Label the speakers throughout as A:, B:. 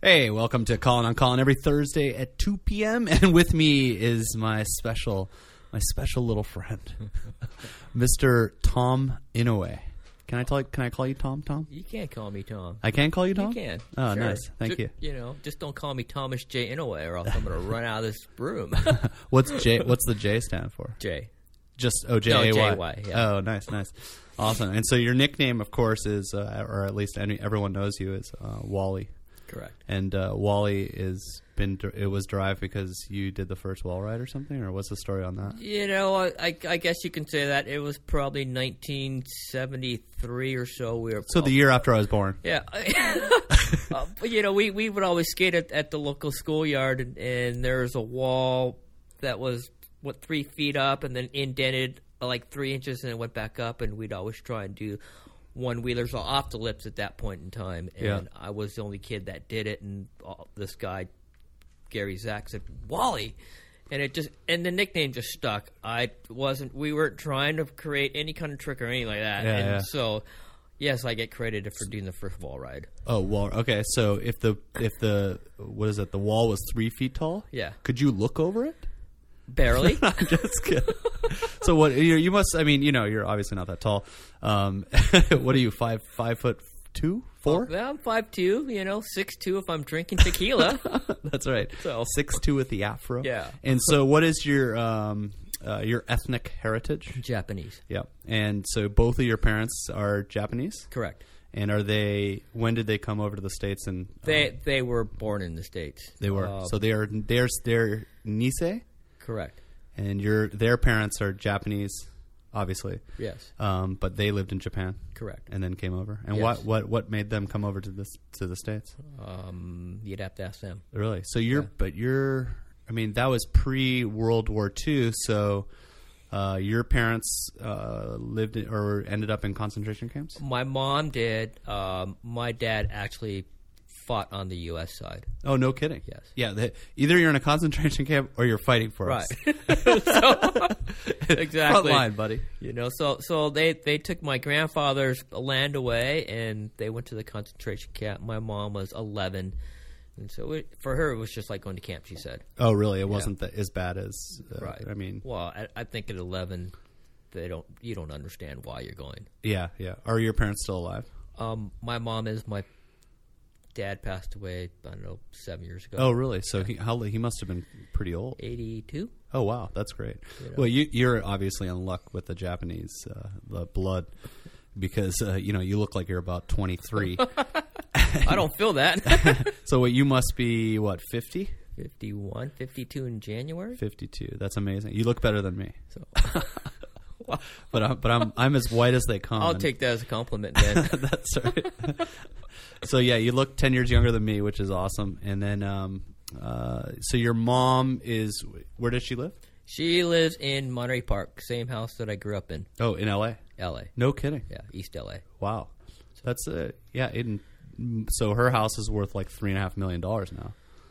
A: Hey, welcome to Calling on Colin every Thursday at 2 p.m. And with me is my special little friend, Mr. Tom Inouye. Can I call you Tom? Tom?
B: You can't call me Tom.
A: I can call you Tom?
B: You can.
A: Oh,
B: Sure.
A: nice. Thank you.
B: You know, just don't call me Thomas J. Inouye, or else I'm going to run out of this room.
A: What's the J stand for?
B: J.
A: Just J-A-Y.
B: No, J-Y, yeah.
A: Oh, nice. Awesome. And so your nickname, of course, is, or at least everyone knows you, is Wally.
B: Correct.
A: And Wally it was derived because you did the first wall ride or something, or what's the story on that?
B: You know, I guess you can say that. It was probably 1973 or so.
A: So the year after I was born.
B: Yeah. But, you know, we would always skate at the local schoolyard, and there was a wall that was, 3 feet up and then indented like 3 inches, and it went back up, and we'd always try and do one-wheelers off the lips at that point in time. And
A: yeah.
B: I was the only kid that did it, and this guy, Gary Zach, said, Wally! And the nickname just stuck. We weren't trying to create any kind of trick or anything like that.
A: Yeah.
B: So, yes, I get credited for doing the first wall ride.
A: Oh, wall. Okay, so if the what is it? The wall was 3 feet tall.
B: Yeah.
A: Could you look over it?
B: Barely.
A: I'm just kidding. So what? You must. I mean, you're obviously not that tall. What are you? 5'2", 4?
B: Well, I'm 5'2", 6'2" if I'm drinking tequila.
A: That's right.
B: So
A: 6'2" with the afro.
B: Yeah.
A: And so, what is your ethnic heritage?
B: Japanese.
A: Yeah. And so, both of your parents are Japanese.
B: Correct.
A: And are they? When did they come over to the States? And
B: they were born in the States.
A: They were. So they're Nisei.
B: Correct.
A: And their parents are Japanese, obviously.
B: Yes.
A: But they lived in Japan.
B: Correct.
A: And then came over. And
B: yes.
A: what made them come over to the States?
B: You'd have to ask them.
A: Really? So I mean, that was pre-World War II. So your parents lived or ended up in concentration camps?
B: My mom did. My dad actually fought on the U.S. side.
A: Oh, no kidding.
B: Yes.
A: Yeah. Either you're in a concentration camp or you're fighting for us.
B: Exactly.
A: Front line, buddy.
B: So they took my grandfather's land away, and they went to the concentration camp. My mom was 11, and so for her it was just like going to camp. She said.
A: Oh, really? It wasn't as bad as.
B: Right.
A: I mean.
B: Well, I think at 11, you don't understand why you're going.
A: Yeah. Are your parents still alive?
B: My mom is. My dad passed away, I don't know, 7 years ago.
A: Oh, really? So he must have been pretty old.
B: 82.
A: Oh, wow. That's great. Well, you're obviously in luck with the Japanese the blood because, you look like you're about 23.
B: I don't feel that.
A: So you must be, 50?
B: 51, 52 in January.
A: 52. That's amazing. You look better than me.
B: So.
A: Wow. But I'm as white as they come.
B: I'll take that as a compliment, then.
A: That's right. So yeah, you look 10 years younger than me, which is awesome. And then, so your mom is, where does she live?
B: She lives in Monterey Park, same house that I grew up in.
A: Oh, in L.A.?
B: L.A.
A: No kidding.
B: Yeah, East L.A.
A: Wow. That's, so her house is worth like $3.5 million now.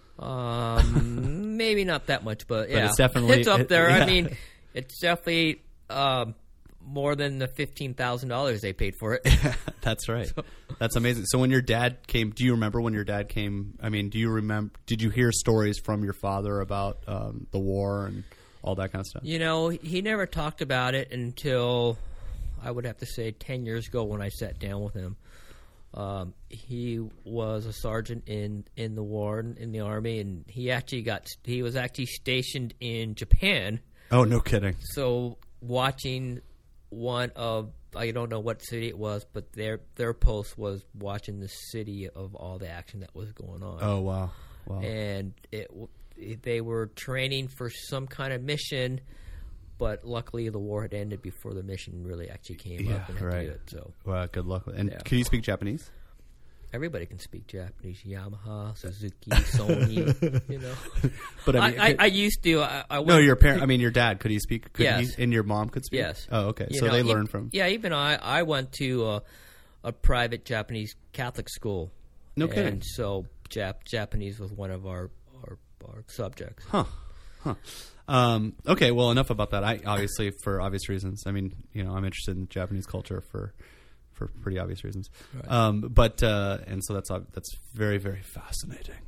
B: Maybe not that much, but yeah.
A: But it's definitely.
B: It's up there.
A: Yeah.
B: I mean, it's definitely more than the $15,000 they paid for it.
A: That's right. That's amazing. So when your dad came, do you remember when your dad came? I mean, did you hear stories from your father about the war and all that kind of stuff?
B: He never talked about it until, I would have to say, 10 years ago when I sat down with him. He was a sergeant in the war, in the Army, and he was actually stationed in Japan.
A: Oh, no kidding.
B: So watching one of, I don't know what city it was, but their post was watching the city of all the action that was going on.
A: Oh, wow.
B: And they were training for some kind of mission, but luckily the war had ended before the mission really actually came up and had to do it. So,
A: well, good luck. And can you speak Japanese?
B: Everybody can speak Japanese. Yamaha, Suzuki, Sony.
A: But
B: I used to.
A: No, your parent. I mean, your dad. Could he speak?
B: Yes.
A: And your mom could speak.
B: Yes.
A: Oh, okay. So they learned from.
B: Yeah, even I went to a private Japanese Catholic school.
A: No kidding.
B: And so Japanese was one of our subjects.
A: Huh. Okay, well, enough about that. I obviously, for obvious reasons. I mean, I'm interested in Japanese culture for pretty obvious reasons.
B: Right.
A: But and so that's very, very fascinating.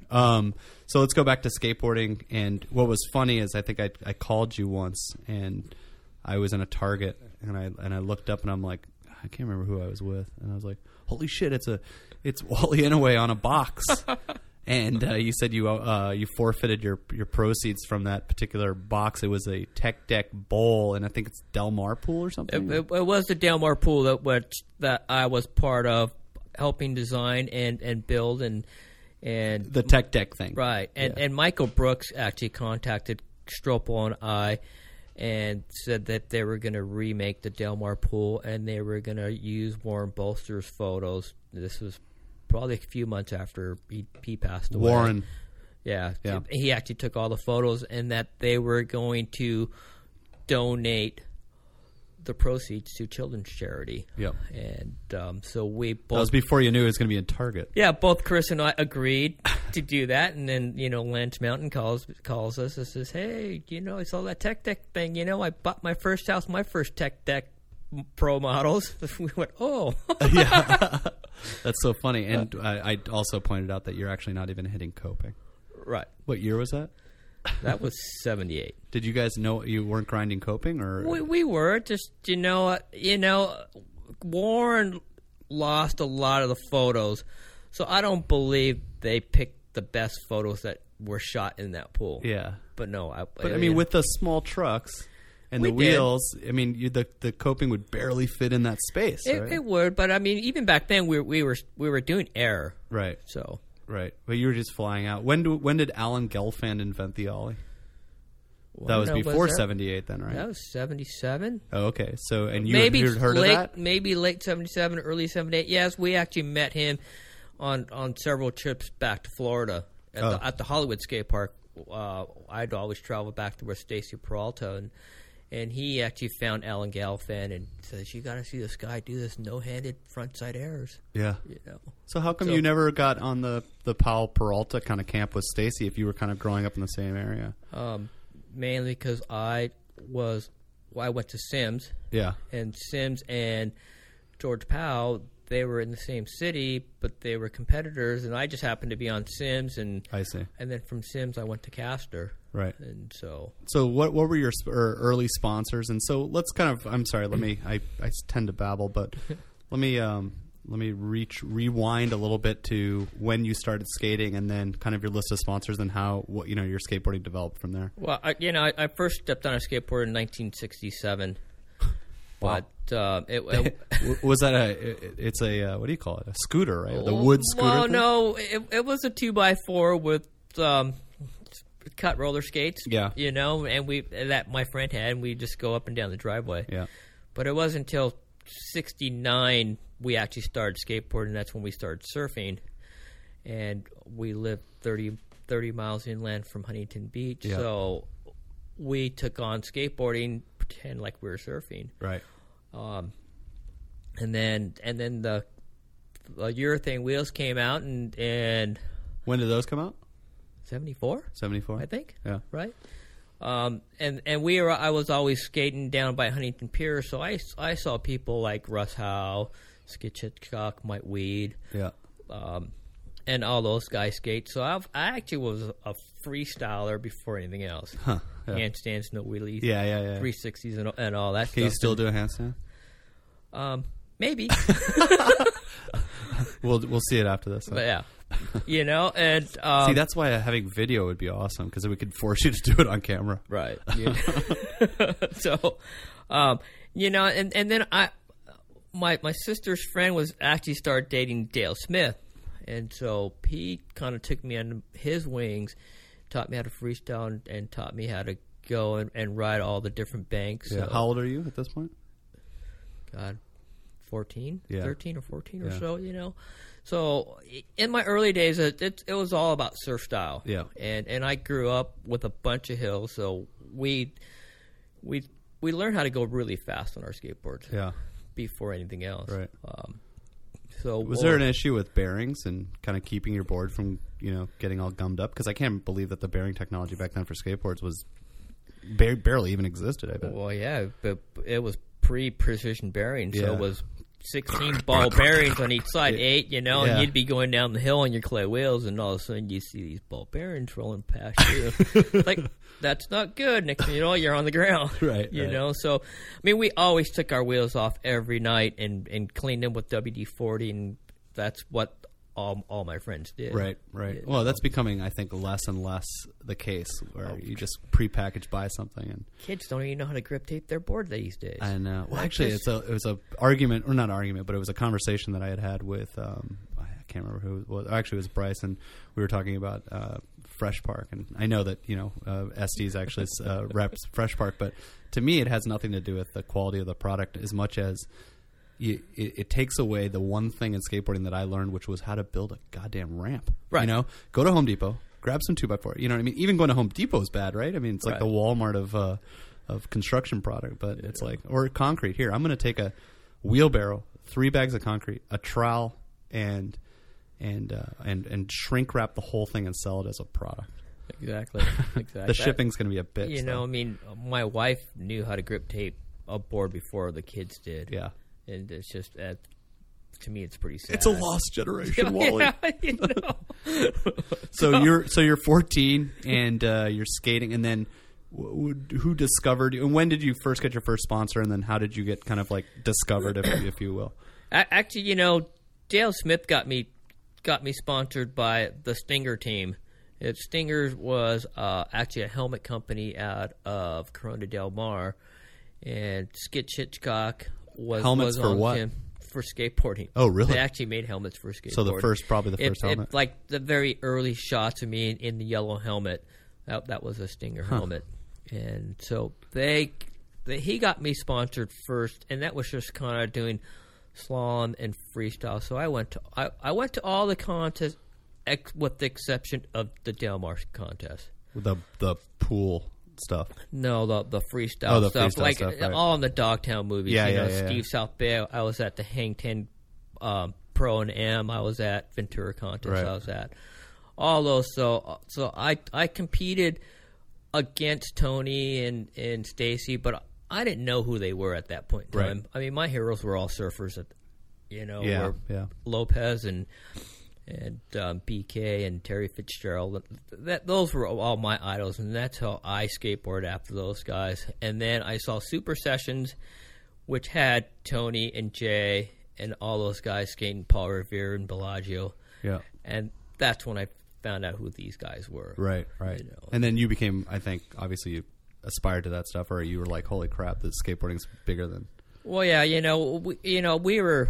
A: So let's go back to skateboarding. And what was funny is I think I called you once, and I was in a Target, and I looked up, and I'm like, I can't remember who I was with, and I was like, holy shit, it's Wally Inouye on a box. And you said you forfeited your proceeds from that particular box. It was a Tech Deck bowl, and I think it's Del Mar pool or something.
B: It was the Del Mar pool that I was part of, helping design and build and
A: the Tech Deck thing,
B: right? And Michael Brooks actually contacted Stropel and I, and said that they were going to remake the Del Mar pool, and they were going to use Warren Bolster's photos. This was probably a few months after he passed away.
A: Warren.
B: Yeah. He actually took all the photos, and that they were going to donate the proceeds to children's charity.
A: Yep.
B: And so we both...
A: That was before you knew it was going to be in Target.
B: Yeah, both Chris and I agreed to do that, and then, Lance Mountain calls us and says, hey, I saw that Tech Deck thing. I bought my first house, my first Tech Deck Pro models. We went, oh.
A: Yeah. That's so funny. And I also pointed out that you're actually not even hitting coping.
B: Right.
A: What year was that?
B: That was 78.
A: Did you guys know you weren't grinding coping, or
B: we were just Warren lost a lot of the photos, so I don't believe they picked the best photos that were shot in that pool.
A: Yeah,
B: but no,
A: I mean, with the small trucks and the wheels, I mean, the coping would barely fit in that space. Right?
B: It would, but I mean, even back then we were doing air,
A: right?
B: So.
A: Right, but you were just flying out. When did Alan Gelfand invent the ollie? That was before 78 then, right?
B: That was 77.
A: Oh, okay. So, and you had heard of that?
B: Maybe late 77, early 78. Yes, we actually met him on several trips back to Florida at the Hollywood skate park. I'd always travel back to where Stacy Peralta, and he actually found Alan Gelfand and says, you got to see this guy do this no-handed frontside airs.
A: Yeah. So how come you never got on the Powell Peralta kind of camp with Stacy if you were kind of growing up in the same area?
B: Mainly because I went to Sims. Yeah. And Sims and George Powell, they were in the same city, but they were competitors, and I just happened to be on Sims. And
A: I see.
B: And then from Sims, I went to Castor.
A: Right.
B: And so
A: what were your early sponsors? And so let's kind of, I'm sorry, I tend to babble, but let me rewind a little bit to when you started skating, and then kind of your list of sponsors and how your skateboarding developed from there.
B: Well, I first stepped on a skateboard in 1967.
A: Wow.
B: But
A: was that it's a what do you call it? A scooter, right? The wood scooter.
B: Well,
A: thing?
B: No, it was a 2x4 with cut roller skates.
A: Yeah.
B: And my friend had, and we just go up and down the driveway.
A: Yeah.
B: But it wasn't until 69 we actually started skateboarding. That's when we started surfing, and we lived 30 miles inland from Huntington Beach. Yeah. So we took on skateboarding, pretend like we were surfing.
A: Right.
B: And then the urethane wheels came out, and
A: when did those come out?
B: 74, I think.
A: Yeah.
B: Right. And I was always skating down by Huntington Pier, so I saw people like Russ Howe, Skitch Hitchcock, Mike Weed,
A: yeah,
B: and all those guys skate. So I actually was a freestyler before anything else.
A: Huh. Yeah.
B: Handstands, no wheelies, 360s and all that.
A: Can you still do a handstand?
B: Maybe.
A: We'll see it after this.
B: But yeah. And
A: see, that's why having video would be awesome, because we could force you to do it on camera.
B: Right. So, and then my sister's friend was actually started dating Dale Smith, and so he kind of took me under his wings, taught me how to freestyle, and taught me how to go and ride all the different banks.
A: Yeah.
B: So,
A: how old are you at this point?
B: God, 14,
A: yeah.
B: 13 or 14 or so, So in my early days, it was all about surf style.
A: Yeah.
B: And I grew up with a bunch of hills, so we learned how to go really fast on our skateboards.
A: Yeah.
B: Before anything else.
A: Right.
B: So
A: was there an issue with bearings and kind of keeping your board from getting all gummed up? Because I can't believe that the bearing technology back then for skateboards was barely even existed. I bet.
B: Well, yeah, but it was pre-precision bearing, so it was 16 ball bearings on each side, 8, you know,
A: Yeah.
B: and you'd be going down the hill on your clay wheels, and all of a sudden you see these ball bearings rolling past you. Like, that's not good. Next thing you know, you're on the ground.
A: Right,
B: You
A: right.
B: know, so, I mean, we always took our wheels off every night and cleaned them with WD-40, and that's what all my friends did.
A: Right, right.
B: You
A: Well,
B: know.
A: that's becoming, I think, less and less the case where you just prepackaged buy something and
B: Kids don't even know how to grip tape their board these days.
A: well,
B: Like
A: actually,
B: this-
A: it was a argument, or not argument, but it was a conversation that I had with I can't remember who it was. Actually, it was Bryce, and we were talking about Fresh Park, and I know that SD's actually reps Fresh Park, but to me, it has nothing to do with the quality of the product as much as it takes away the one thing in skateboarding that I learned, which was how to build a goddamn ramp.
B: Right.
A: You know, go to Home Depot, grab some 2x4. You know what I mean? Even going to Home Depot is bad, right? I mean, it's like
B: Right.
A: the Walmart of construction product, but it's like, or concrete. Here, I'm going to take a wheelbarrow, 3 bags of concrete, a trowel, and shrink wrap the whole thing and sell it as a product.
B: Exactly.
A: The shipping's going to be a bitch.
B: You know,
A: though.
B: I mean, my wife knew how to grip tape a board before the kids did.
A: Yeah.
B: And it's just, to me, it's pretty sad.
A: It's a lost generation, Wally.
B: Yeah, you know.
A: So you're 14 and you're skating, and then who discovered you? And when did you first get your first sponsor? And then how did you get kind of like discovered, if you will?
B: Actually, you know, Dale Smith got me sponsored by the Stinger team. Stinger was actually a helmet company out of Corona del Mar, and Skitch Hitchcock was
A: Helmets
B: was
A: for
B: on
A: what?
B: him for skateboarding.
A: Oh, really?
B: They actually made helmets for skateboarding.
A: So probably the first helmet.
B: Like the very early shots of me in the yellow helmet, that was a Stinger helmet, and so he got me sponsored first, and that was just kind of doing slalom and freestyle. So I went to all the contests, with the exception of the Del Mar contest.
A: The pool stuff.
B: No, the freestyle
A: Oh, the
B: stuff,
A: freestyle
B: like
A: stuff, right.
B: all in the Dogtown movies.
A: Yeah,
B: you know,
A: yeah.
B: Steve South Bay. I was at the Hang 10 Pro and M. I was at Ventura contest.
A: Right.
B: I was at all those. So I competed against Tony and Stacy, but I didn't know who they were at that point in
A: Right.
B: time. I mean, my heroes were all surfers.
A: Yeah, yeah.
B: Lopez and BK and Terry Fitzgerald. Those were all my idols, and that's how I skateboarded after those guys. And then I saw Super Sessions, which had Tony and Jay and all those guys skating, Paul Revere and Bellagio.
A: Yeah.
B: And that's when I found out who these guys were.
A: Right.
B: You know.
A: And then you became, I think, obviously you aspired to that stuff, or you were like, holy crap, this skateboarding's bigger than...
B: Well, yeah, we were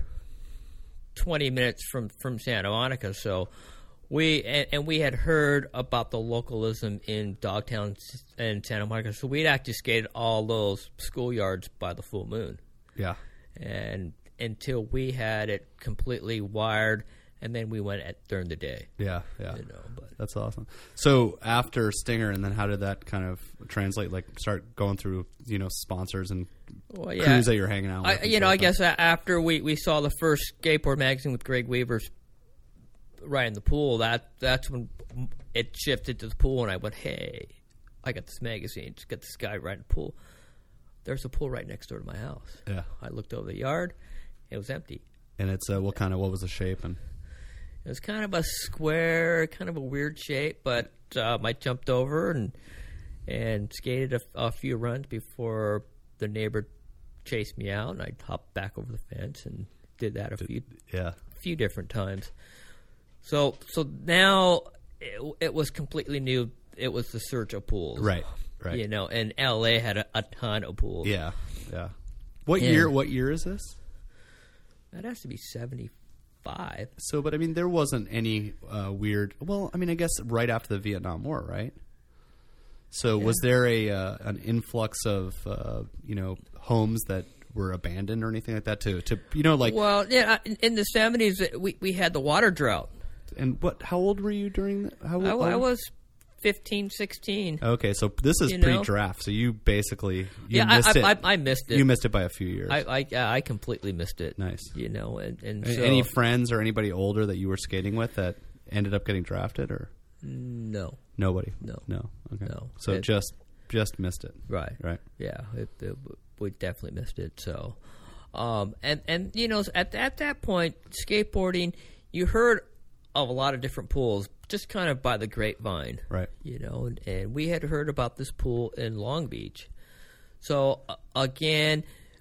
B: 20 minutes from Santa Monica, so we had heard about the localism in Dogtown and Santa Monica, so we'd actually skated all those schoolyards by the full moon,
A: Yeah.
B: and until we had it completely wired, and then we went during the day.
A: Yeah, yeah.
B: You know, but
A: That's awesome. So after Stinger, and then how did that kind of translate, like start going through, sponsors and
B: well, yeah,
A: crews that you're hanging out with?
B: I guess after we saw the first skateboard magazine with Greg Weaver's right in the pool, that's when it shifted to the pool, and I went, hey, I got this magazine, just got this guy right in the pool. There's a pool right next door to my house.
A: Yeah.
B: I looked over the yard, it was empty.
A: And it's what was the shape? And
B: It was kind of a square, kind of a weird shape, but I jumped over and skated a few runs before the neighbor chased me out, and I hopped back over the fence and did that a few different times. So now it was completely new. It was the surge of pools,
A: right.
B: And LA had a ton of pools.
A: Yeah. What
B: Yeah.
A: year? What year is this?
B: That has to be 75.
A: So, but I mean, there wasn't any weird. Well, I mean, I guess right after the Vietnam War, right? So, was there an influx of homes that were abandoned or anything like that?
B: Well, yeah, in the 70s we had the water drought.
A: And how old were you during that?
B: I was 15, 16.
A: Okay, so this is pre-draft. So you basically missed it.
B: I missed it.
A: You missed it by a few years.
B: I completely missed it.
A: Nice.
B: And so,
A: any friends or anybody older that you were skating with that ended up getting drafted, or
B: no,
A: nobody?
B: No.
A: Okay.
B: No.
A: So just missed it.
B: Right.
A: Right.
B: Yeah, we definitely missed it. So, And you know, at that point, skateboarding, you heard of a lot of different pools, just kind of by the grapevine,
A: Right.
B: you know, and we had heard about this pool in Long Beach. So again,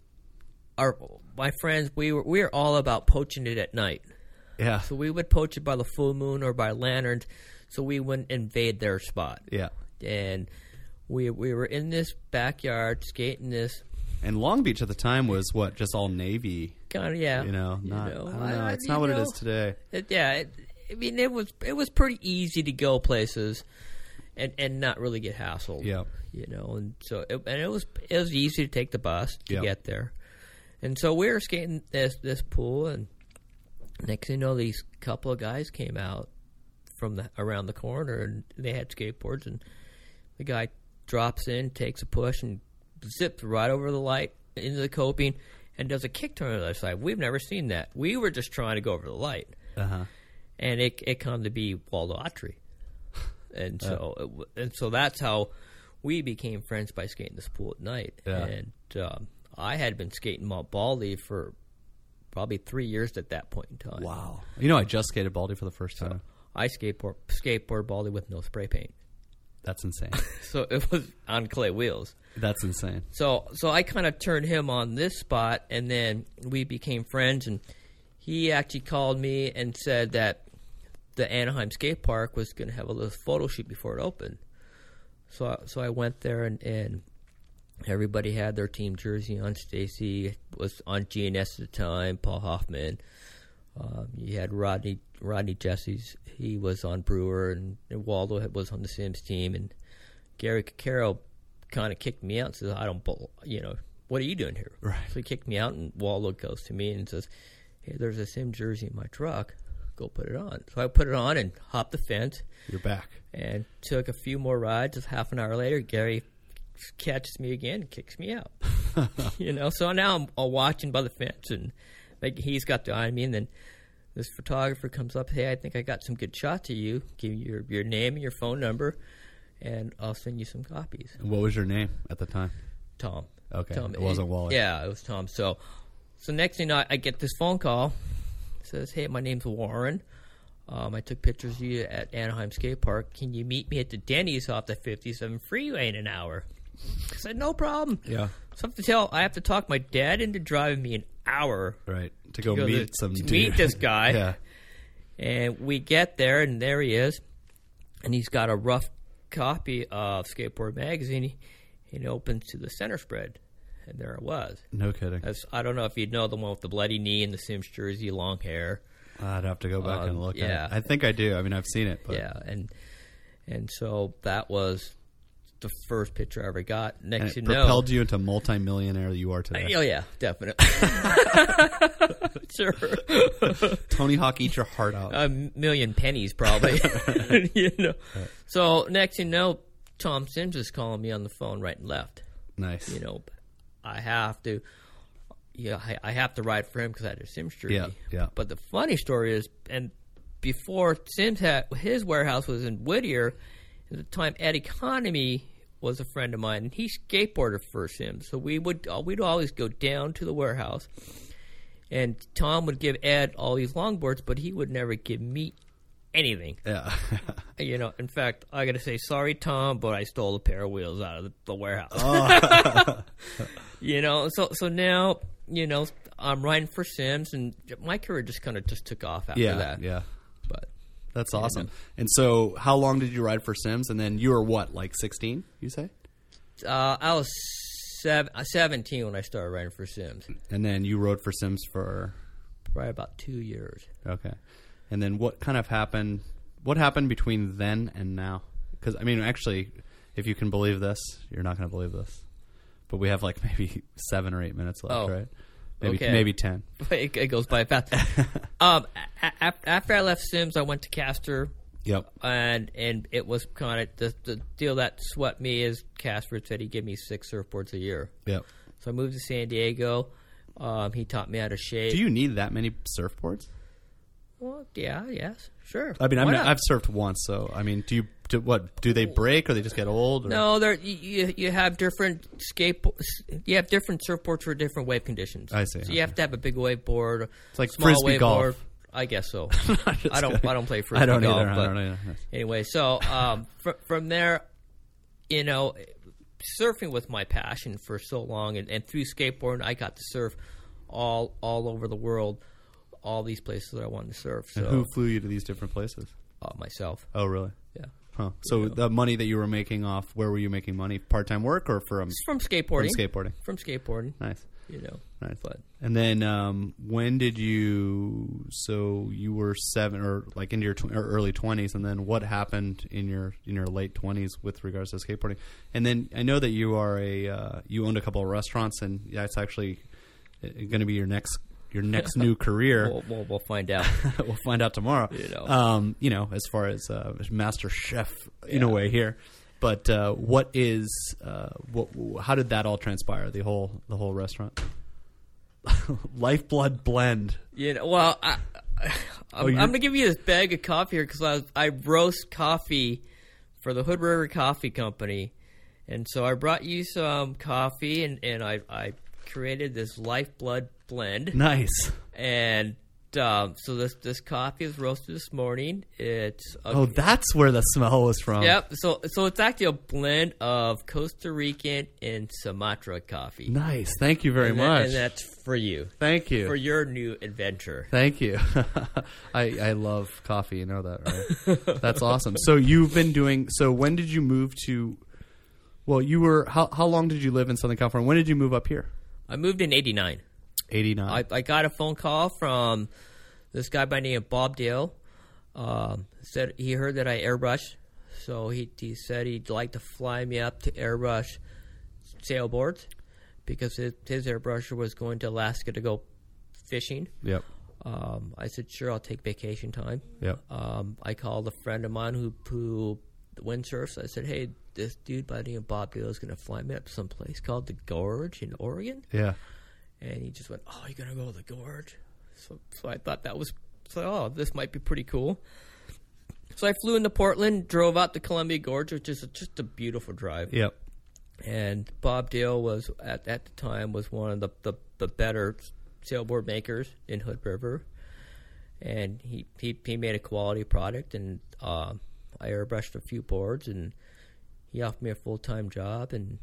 B: my friends, we were all about poaching it at night.
A: Yeah.
B: So we would poach it by the full moon or by lanterns, so we wouldn't invade their spot.
A: Yeah.
B: And we were in this backyard skating this.
A: And Long Beach at the time was what, just all Navy.
B: Kind of, yeah.
A: You know, not.
B: You know,
A: I don't know. It's
B: you
A: not what it
B: know,
A: is today.
B: I mean, it was pretty easy to go places, and not really get hassled.
A: Yeah.
B: You know, and so it was easy to take the bus to
A: Yeah.
B: get there, and so we were skating this pool, and next thing you know, these couple of guys came out from around the corner, and they had skateboards, and the guy drops in, takes a push, and zips right over the light into the coping, and does a kick turn on the other side. We've never seen that. We were just trying to go over the light.
A: Uh-huh.
B: And it come to be Waldo Autry. And so that's how we became friends, by skating this pool at night.
A: Yeah.
B: And I had been skating Mount Baldy for probably 3 years at that point in time.
A: Wow. You know, I just skated Baldy for the first time.
B: I skateboard Baldy with no spray paint.
A: That's insane.
B: So it was on clay wheels.
A: That's insane.
B: So I kind of turned him on this spot, and then we became friends. And he actually called me and said that the Anaheim skate park was going to have a little photo shoot before it opened. So I went there, and everybody had their team jersey on. Stacy was on GNS at the time. Paul Hoffman. You had Rodney Jesse's. He was on Brewer, and Waldo was on the Sims team. And Gary Cacaro kind of kicked me out and says, "I don't, you know, what are you doing here?"
A: Right.
B: So he kicked me out, and Waldo goes to me and says, "Hey, there's a Sim jersey in my truck. Go put it on." So I put it on and hopped the fence.
A: You're back.
B: And took a few more rides. Half an hour later, Gary catches me again and kicks me out. You know, so now I'm all watching by the fence, and like, he's got the eye on me, and then this photographer comes up, "Hey, I think I got some good shots of you. Give me your name and your phone number, and I'll send you some copies."
A: And what was your name at the time?
B: Tom.
A: Okay.
B: Tom.
A: It wasn't Wally.
B: Yeah, it was Tom. So next thing I get this phone call. It says, "Hey, my name's Warren. I took pictures of you at Anaheim Skate Park. Can you meet me at the Denny's off the 57 freeway in an hour?" I said, "No problem."
A: Yeah.
B: So I have to talk my dad into driving me an hour
A: Right. To go meet some dude.
B: meet this guy.
A: Yeah.
B: And we get there, and there he is. And he's got a rough copy of Skateboard Magazine. He opens to the center spread. And there it was.
A: No kidding.
B: I don't know if you'd know the one with the bloody knee and the Sims jersey, long hair.
A: I'd have to go back and look
B: yeah.
A: at it. I think I do. I mean, I've seen it. But.
B: Yeah, and so that was the first picture I ever got.
A: And
B: Next
A: it
B: you know,
A: propelled you into multi-millionaire you are today.
B: Oh yeah, definitely. Sure.
A: Tony Hawk, eat your heart out.
B: A million pennies, probably. You know.
A: Right.
B: So next you know, Tom Sims is calling me on the phone right and left.
A: Nice.
B: You know, I have to. Yeah, I have to ride for him because I had a Sims jersey.
A: Yeah, yeah.
B: But the funny story is, and before Sims had his warehouse was in Whittier, at the time Ed Economy was a friend of mine, and he skateboarded for Sims. So we'd always go down to the warehouse, and Tom would give Ed all these longboards, but he would never give me anything.
A: Yeah.
B: You know, in fact, I got to say, sorry, Tom, but I stole a pair of wheels out of the warehouse.
A: Oh.
B: You know, so now, you know, I'm riding for Sims, and my career just kind of took off after that.
A: Yeah.
B: But
A: That's awesome. And so how long did you ride for Sims? And then you were what, like 16, you say?
B: I was 17 when I started riding for Sims.
A: And then you rode for Sims for?
B: Probably about 2 years.
A: Okay. And then what kind of happened? What happened between then and now? Because, I mean, actually, if you can believe this, you're not going to believe this. But we have like maybe 7 or 8 minutes left, right? Maybe 10.
B: It goes by fast. After I left Sims, I went to Castor.
A: Yep.
B: And it was kind of the deal that swept me is Casper said he'd give me 6 surfboards a year.
A: Yep.
B: So I moved to San Diego. He taught me how to shade.
A: Do you need that many surfboards?
B: Well, yeah, yes, sure.
A: I mean, I've surfed once, so I mean, do Do they break or they just get old? Or?
B: No, you have different you have different surfboards for different wave conditions.
A: I see.
B: So you have to have a big wave board.
A: It's like
B: small
A: frisbee
B: wave
A: golf.
B: board. I guess so. I don't play frisbee
A: I don't
B: golf.
A: either.
B: But
A: I don't either.
B: anyway, so from there, surfing was my passion for so long, and through skateboarding, I got to surf all over the world, all these places that I wanted to surf. So
A: And who flew you to these different places?
B: myself.
A: Oh, really?
B: Yeah.
A: Huh. So the money that you were making off, where were you making money? Part-time work or from
B: From skateboarding.
A: From skateboarding. Nice. Nice.
B: But
A: And then when did you? So you were 7 or like into your early 20s, and then what happened in your late 20s with regards to skateboarding? And then I know that you are you owned a couple of restaurants, and that's actually going to be your next new career.
B: We'll find out.
A: We'll find out tomorrow. As far as master chef in a way here. But what is how did that all transpire? The whole restaurant, Lifeblood Blend.
B: Well, I'm going to give you this bag of coffee here because I roast coffee for the Hood River Coffee Company, and so I brought you some coffee, and I created this Lifeblood Blend.
A: Nice.
B: And so this coffee is roasted this morning. It's
A: that's where the smell was from.
B: Yep. So it's actually a blend of Costa Rican and Sumatra coffee.
A: Nice. Thank you very much.
B: And that's for you.
A: Thank you
B: for your new adventure.
A: Thank you. I love coffee. You know that, right? That's awesome. So you've been doing. So when did you move to? Well, you were. How long did you live in Southern California? When did you move up here?
B: I moved in '89.
A: 89.
B: I got a phone call from this guy by the name of Bob Dale. Said he heard that I airbrush, so he said he'd like to fly me up to airbrush sailboards because his airbrusher was going to Alaska to go fishing.
A: Yep.
B: I said, sure, I'll take vacation time.
A: Yep.
B: I called a friend of mine who windsurfs. I said, hey, this dude by the name of Bob Dale is going to fly me up to some place called the Gorge in Oregon.
A: Yeah.
B: And he just went, oh, you're going to go to the Gorge? So I thought that was, this might be pretty cool. So I flew into Portland, drove out to Columbia Gorge, which is just a beautiful drive.
A: Yep.
B: And Bob Dale was, at the time, was one of the better sailboard makers in Hood River. And he made a quality product, and I airbrushed a few boards, and he offered me a full-time job, and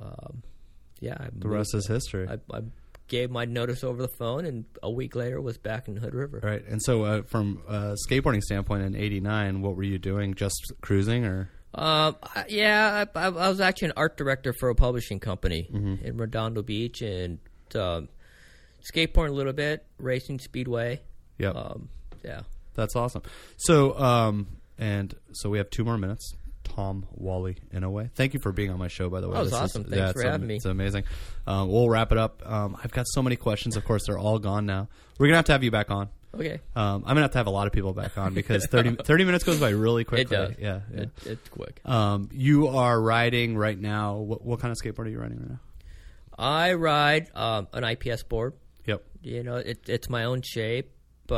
A: the rest is history.
B: I gave my notice over the phone, and a week later was back in Hood River.
A: Right. And so from a skateboarding standpoint in 89, what were you doing? Just cruising or?
B: I was actually an art director for a publishing company in Redondo Beach, and skateboarding a little bit, racing speedway.
A: Yep.
B: Yeah.
A: That's awesome. So, so we have 2 more minutes. Tom Wally Inouye. Thank you for being on my show, by the way.
B: That was awesome. Thanks for having me.
A: It's amazing. We'll wrap it up. I've got so many questions. Of course, they're all gone now. We're going to have you back on.
B: Okay.
A: I'm going to have a lot of people back on because 30 minutes goes by really quickly.
B: It does.
A: Yeah.
B: It's quick.
A: You are riding right now. What kind of skateboard are you riding right now?
B: I ride an IPS board.
A: Yep.
B: It's my own shape.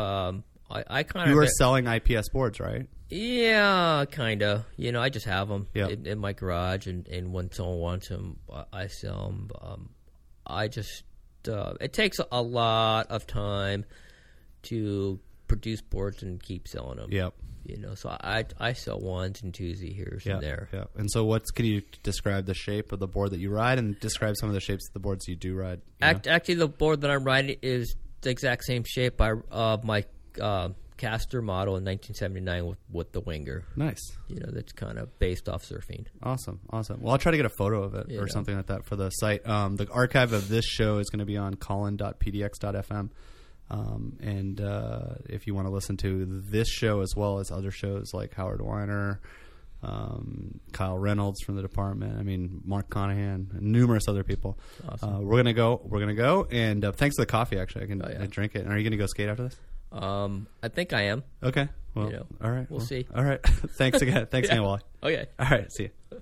B: I kind of...
A: You are selling IPS boards, right?
B: Yeah, kind of. I just have them
A: Yep.
B: in my garage, and when someone wants them, I sell them. I just... it takes a lot of time to produce boards and keep selling them.
A: Yep.
B: So I sell ones and twosies here and there.
A: Yeah. And so can you describe the shape of the board that you ride and describe some of the shapes of the boards you do ride?
B: Actually, the board that I'm riding is the exact same shape of my caster model in 1979 with the winger.
A: Nice.
B: That's kind of based off surfing.
A: Awesome. Well, I'll try to get a photo of it or something like that for the site. The archive of this show is going to be on colin.pdx.fm. And if you want to listen to this show as well as other shows like Howard Weiner, Kyle Reynolds from the department, Mark Conahan, and numerous other people.
B: Awesome.
A: We're gonna go, and thanks to the coffee. Actually, I can drink it. And are you gonna go skate after this?
B: I think I am.
A: Okay. Well, all right.
B: We'll see.
A: All right. Thanks again. Thanks again, Wally.
B: Okay.
A: All right. See you.